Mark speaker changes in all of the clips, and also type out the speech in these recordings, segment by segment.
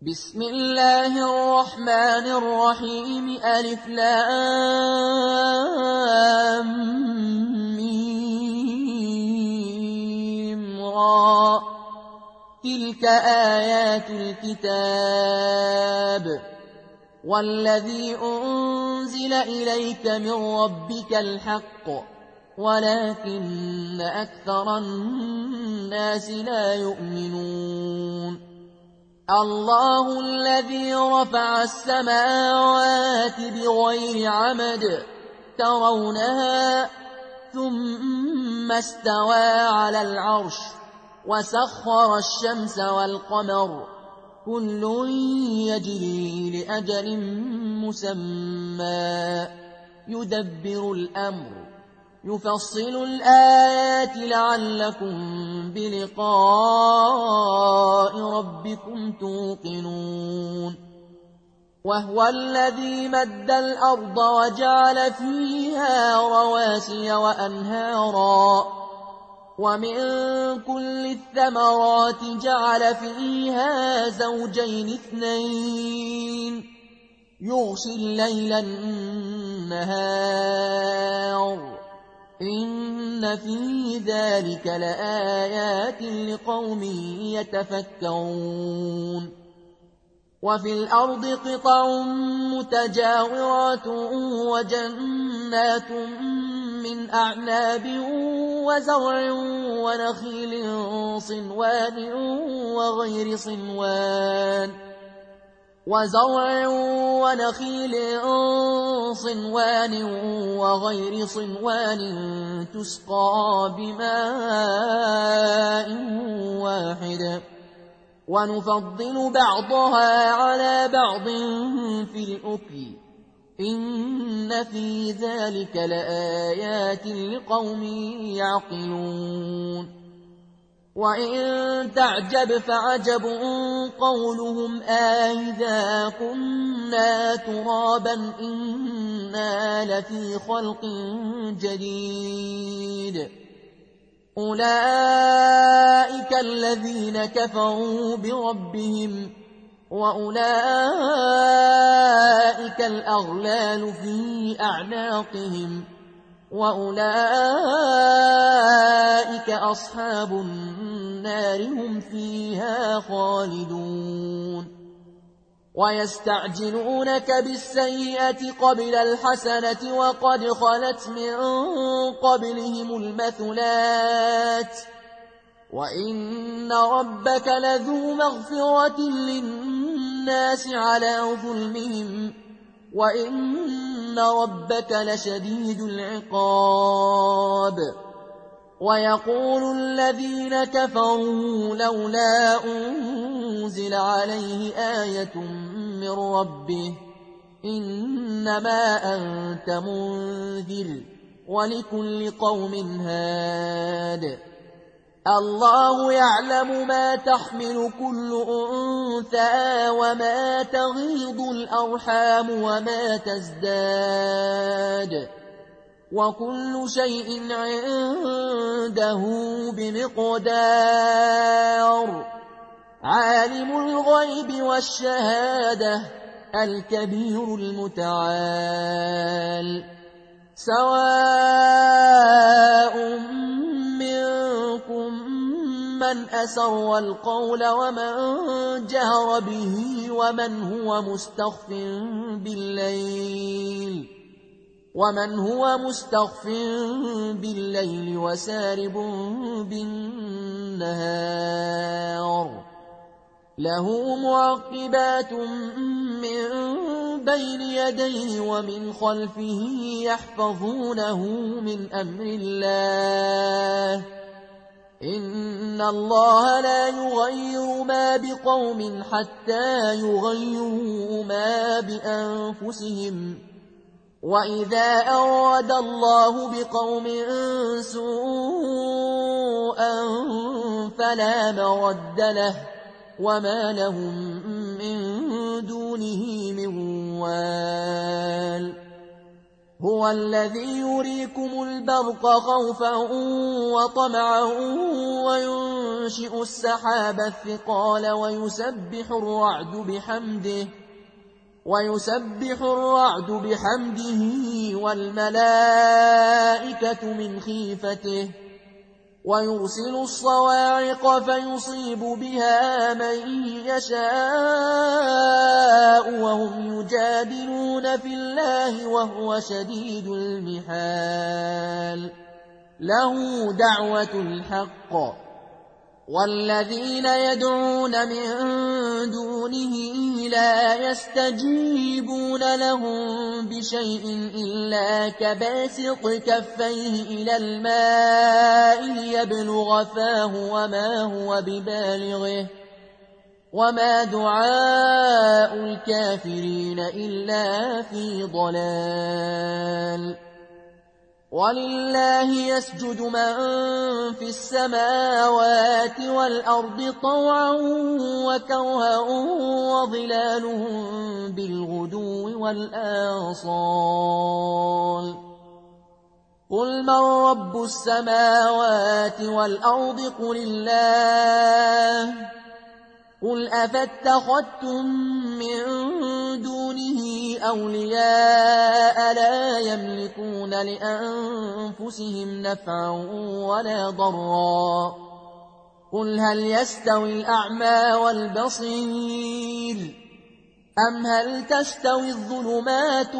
Speaker 1: بسم الله الرحمن الرحيم ألف لام ميم را تلك آيات الكتاب والذي أنزل إليك من ربك الحق ولكن أكثر الناس لا يؤمنون الله الذي رفع السماوات بغير عمد ترونها ثم استوى على العرش وسخر الشمس والقمر كل يجري لأجل مسمى يدبر الأمر يفصل الآيات لعلكم بلقاء ربكم توقنون وهو الذي مد الأرض وجعل فيها رواسي وأنهارا ومن كل الثمرات جعل فيها زوجين اثنين يغشي الليل النهار إن في ذلك لآيات لقوم يتفكرون وفي الأرض قطع متجاورات وجنات من أعناب وزرع ونخيل صنوان وغير صنوان تسقى بماء واحد ونفضل بعضها على بعض في الأكل إن في ذلك لآيات لقوم يعقلون وإن تعجب فعجب قولهم أإذا كنا ترابا إنا لفي خلق جديد أولئك الذين كفروا بربهم وأولئك الأغلال في أعناقهم وأولئك أصحاب النار هم فيها خالدون ويستعجلونك بالسيئة قبل الحسنة وقد خلت من قبلهم المثلات وإن ربك لذو مغفرة للناس على ظلمهم وإن ربك لشديد العقاب ويقول الذين كفروا لولا أنزل عليه آية من ربه إنما أنت منذر ولكل قوم هاد الله يعلم ما تحمل كل أنثى وما تغيض الأرحام وما تزداد وكل شيء عنده بمقدار عالم الغيب والشهادة الكبير المتعال سواء منكم من أسر القول ومن جهر به ومن هو مستخف بالليل وسارب بالنهار له معقبات من بين يديه ومن خلفه يحفظونه من أمر الله إن الله لا يغير ما بقوم حتى يغيروا ما بأنفسهم وإذا أراد الله بقوم سوءا فلا مرد له وما لهم من دونه من وال هو الذي يريكم البرق خوفا وطمعا وينشئ السحاب الثقال ويسبح الرعد بحمده والملائكة من خيفته ويرسل الصواعق فيصيب بها من يشاء وهم يجادلون في الله وهو شديد المحال له دعوة الحق والذين يدعون من دونه لا يستجيبون لهم بشيء إلا كباسط كفيه إلى الماء ليبلغ فاه وما هو ببالغه وما دعاء الكافرين إلا في ضلال ولله يسجد من في السماوات والأرض طوعا وكرها وظلالهم بالغدو والآصال قل من رب السماوات والأرض قل الله قل أفاتخذتم من دونه أولياء لا يملكون لأنفسهم نفعا ولا ضرا قل هل يستوي الأعمى والبصير أم هل تستوي الظلمات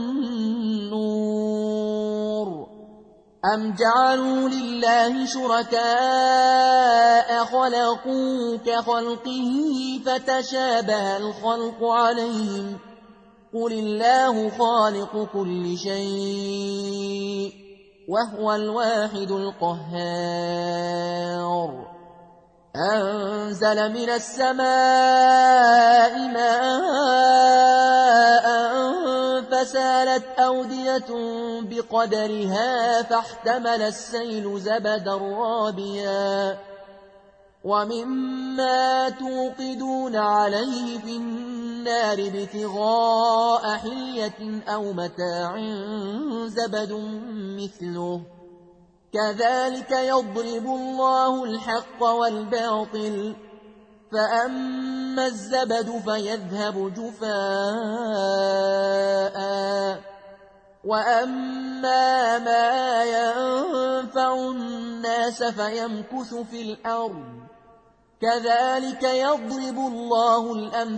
Speaker 1: والنور أم جعلوا لله شركاء خلقوا كخلقه فتشابه الخلق عليهم قل الله خالق كل شيء وهو الواحد القهار أنزل من السماء ماء فسالت أودية بقدرها فاحتمل السيل زبدا رابيا ومما توقدون عليه في النار ابتغاء حلية أو متاع زبد مثله كذلك يضرب الله الحق والباطل فأما الزبد فيذهب جفاء وأما ما ينفع الناس فيمكث في الأرض كذلك يضرب الله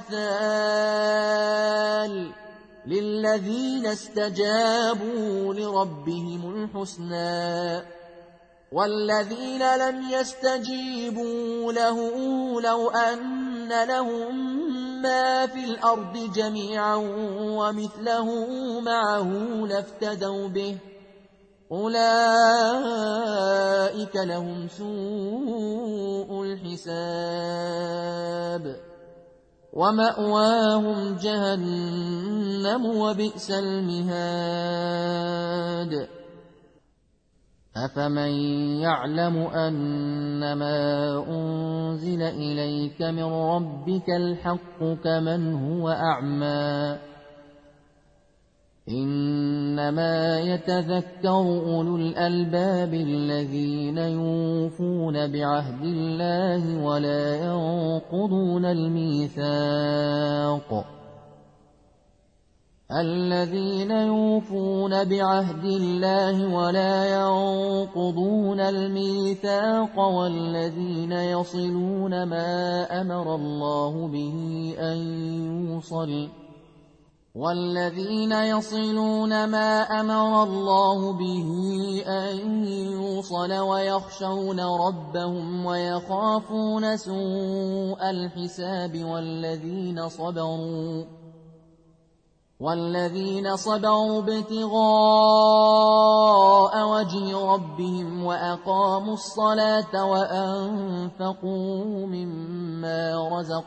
Speaker 1: الأمثال للذين استجابوا لربهم الحسنى والذين لم يستجيبوا له لو أن لهم ما في الأرض جميعا ومثله معه لافتدوا به أولئك لهم سوء الحساب ومأواهم جهنم وبئس المهاد أفمن يعلم أنما أنزل إليك من ربك الحق كمن هو أعمى إنما يتذكر أولو الألباب الذين يوفون بعهد الله ولا ينقضون الميثاق الذين يوفون بعهد الله ولا ينقضون الميثاق والذين يصلون ما أمر الله به أن يوصل ويخشون ربهم ويخافون سوء الحساب والذين صبروا ابتغاء وجه ربهم وأقاموا الصلاة وأنفقوا مما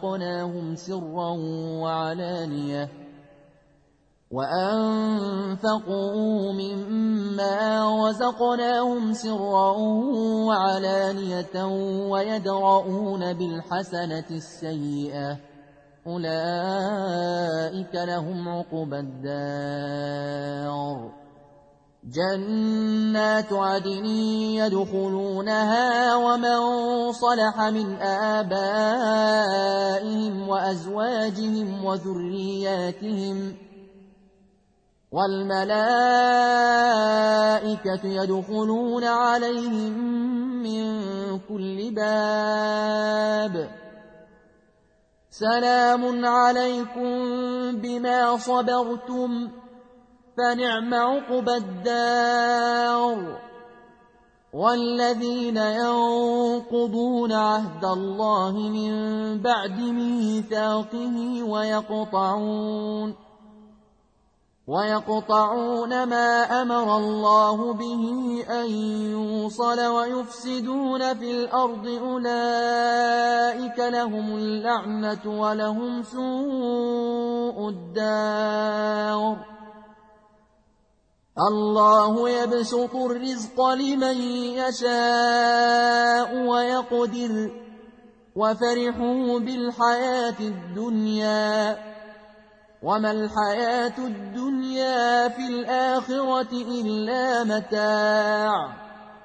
Speaker 1: رزقناهم سرا وعلانية ويدرؤون بالحسنة السيئة أولئك لهم عقبى الدار جنات عدن يدخلونها ومن صلح من آبائهم وأزواجهم وذرياتهم والملائكة يدخلون عليهم من كل باب سلام عليكم بما صبرتم فنعم عقبى الدار والذين ينقضون عهد الله من بعد ميثاقه ويقطعون ما أمر الله به أن يوصل ويفسدون في الأرض أولئك لهم اللعنة ولهم سوء الدار الله يبسط الرزق لمن يشاء ويقدر وفرحوا بالحياة الدنيا وما الحياة الدنيا في الآخرة إلا متاع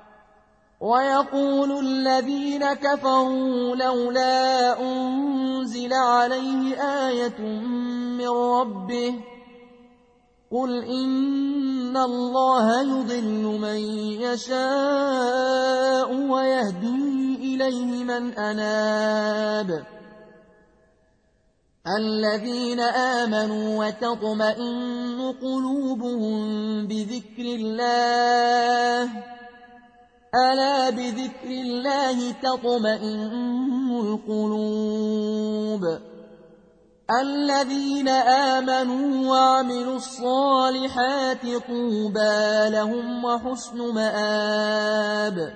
Speaker 1: ويقول الذين كفروا لولا أنزل عليه آية من ربه قل إن الله يضل من يشاء ويهدي إليه من أناب الذين آمنوا وتطمئن قلوبهم بذكر الله ألا بذكر الله تطمئن القلوب الذين آمنوا وعملوا الصالحات طوبى لهم وحسن مآب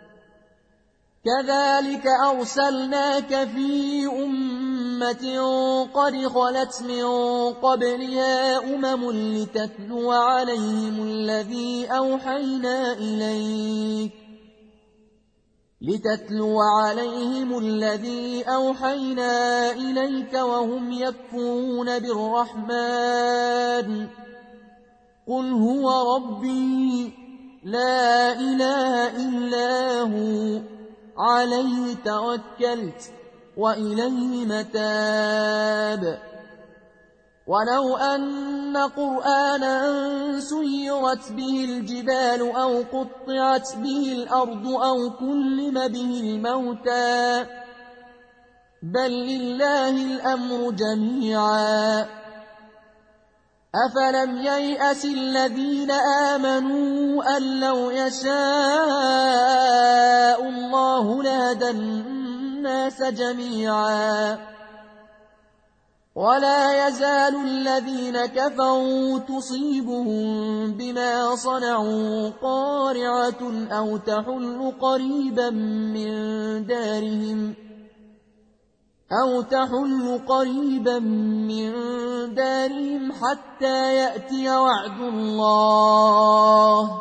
Speaker 1: كذلك أرسلناك في أمة قد خلت من قبلها لتتلو عليهم الذي أوحينا إليك وهم يكفرون بالرحمن قل هو ربي لا إله إلا هو عليه توكلت وإليه متاب ولو أن قرآنا سيرت به الجبال أو قطعت به الأرض أو كلم به الموتى بل لله الأمر جميعا أفلم ييأس الذين آمنوا أن لو يشاء الله لهدى الناس جميعا ولا يزال الذين كفروا تصيبهم بما صنعوا قارعة أو تحل قريبا من دارهم حتى يأتي وعد الله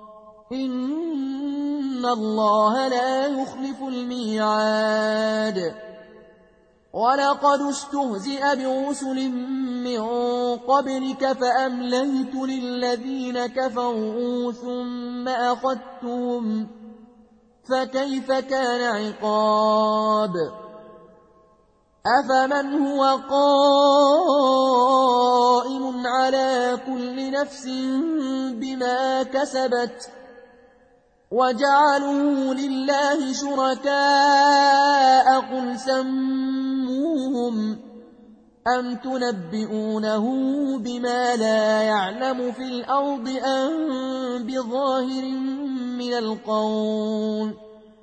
Speaker 1: إن الله لا يخلف الميعاد ولقد استهزئ برسل من قبلك فأمليت للذين كفروا ثم أخذتهم فكيف كان عقاب أفمن هو قائم على كل نفس بما كسبت وجعلوا لله شركاء قل سموهم أم تنبئونه بما لا يعلم في الأرض أم بظاهر من القول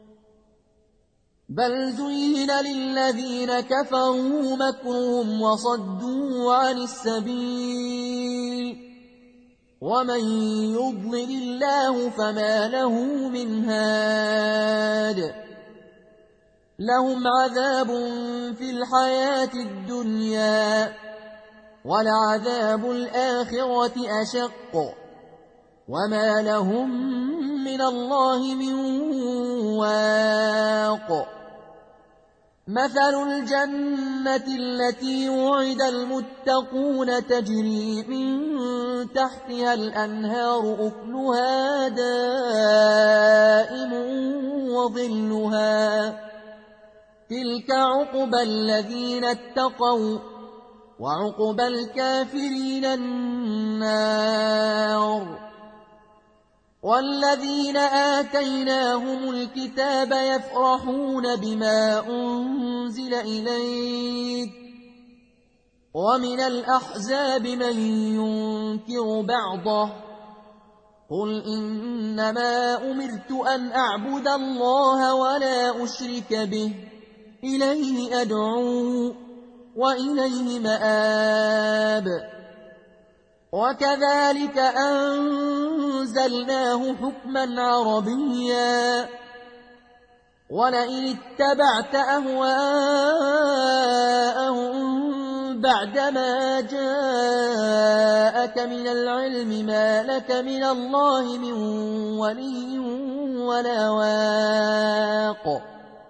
Speaker 1: بل زين للذين كفروا مكرهم وصدوا عن السبيل ومن يضلل الله فما له من هاد لهم عذاب في الحياة الدنيا ولعذاب الآخرة أشق وما لهم من الله من واق مثل الجنة التي وعد المتقون تجري من تحتها الأنهار أكلها دائم وظلها تلك عقبى الذين اتقوا وعقبى الكافرين النار والذين آتيناهم الكتاب يفرحون بما أنزل إليك ومن الأحزاب من ينكر بعضه قل إنما أمرت أن أعبد الله ولا أشرك به إليه أدعو وإليه مآب وكذلك أنزلناه حكما عربيا ولئن اتبعت أهواءهم بعدما جاءك من العلم ما لك من الله من ولي ولا واق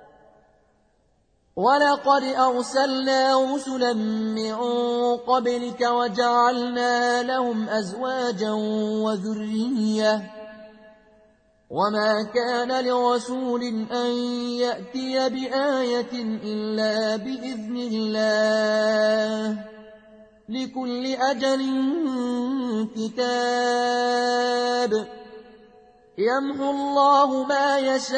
Speaker 1: ولقد أرسلنا رسلا من قبلك وجعلنا لهم أزواجا وذرية وما كان لرسول أن يأتي بآية إلا بإذن الله لكل أجل كتاب يمحو الله ما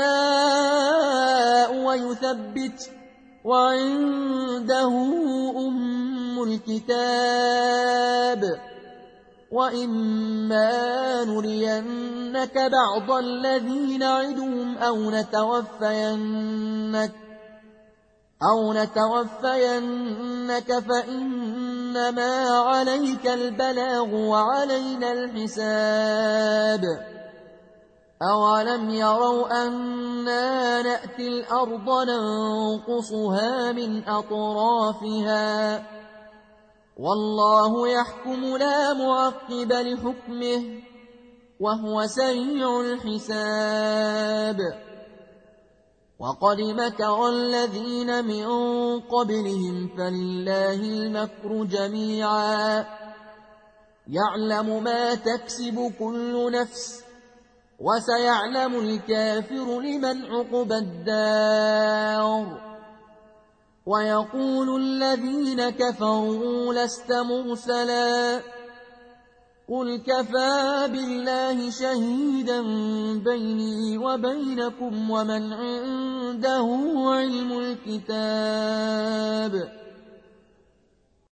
Speaker 1: يشاء ويثبت وعنده أم الكتاب وإما نرينك بعض الذي نعدهم أو نتوفينك فإنما عليك البلاغ وعلينا الحساب أولم يروا أنا نأتي الأرض ننقصها من أطرافها والله يحكم لا معقب لحكمه وهو سريع الحساب وقد مكر الذين من قبلهم فلله المكر جميعا يعلم ما تكسب كل نفس وسيعلم الكافر لمن عقبى الدار ويقول الذين كفروا لست مرسلا قل كفى بالله شهيدا بيني وبينكم ومن عنده علم الكتاب